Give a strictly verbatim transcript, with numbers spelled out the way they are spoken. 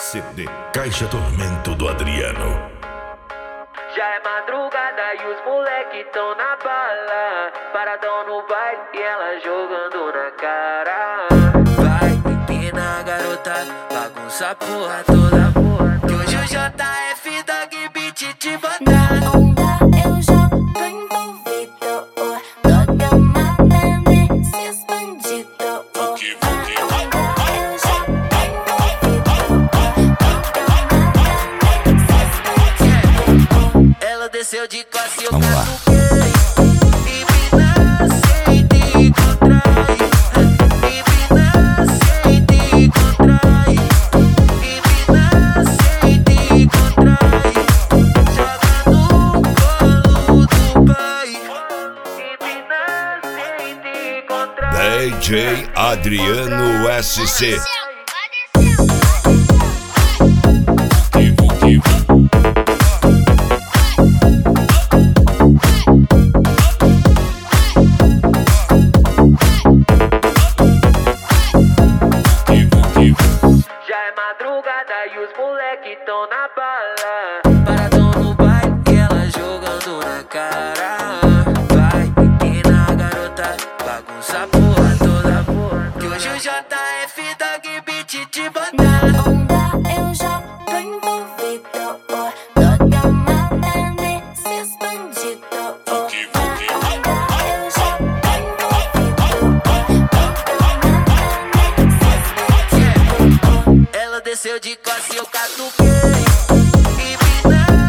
C D Caixa Tormento do Adriano. Já é madrugada e os moleque tão na bala, paradão no baile e ela jogando na cara. Vai, empina garota, bagunça a porra toda, porra. Que hoje o J F Dog Beat te botar. Na onda eu já tô envolvido, oh. Toda mata nesses bandidos, oh. Na onda eu já tô envolvido, oh. Toda mata nesses bandidos, oh. Ela desceu de classe, eu catuquei. Empina, sente e contrai. Empina, sente e contrai. Empina, sente e contrai. Joga no colo do pai. Empina, sente e contrai. D J Adriano S C. Já é madrugada e os moleque tão na bala, paradão no baile e ela jogando na cara. Vai, empina garota, bagunça a porra toda, porra. Que hoje o J F Dog Beat te botar. Na onda eu já tô envolvido, oh. Toda mata nesses bandidos, oh. Na onda eu já tô envolvido, oh. Toda mata nesses bandidos, oh. Ela desceu de classe, eu catuquei. Empina,